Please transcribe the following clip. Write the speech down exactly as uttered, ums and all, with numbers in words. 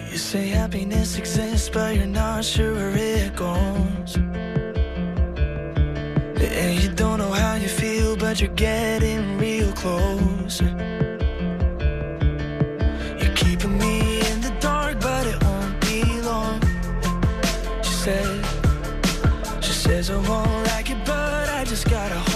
You say happiness exists, but you're not sure where it goes. And you don't know how you feel, but you're getting real close. You're keeping me in the dark, but it won't be long. She said, she says I won't like it, but I just gotta hold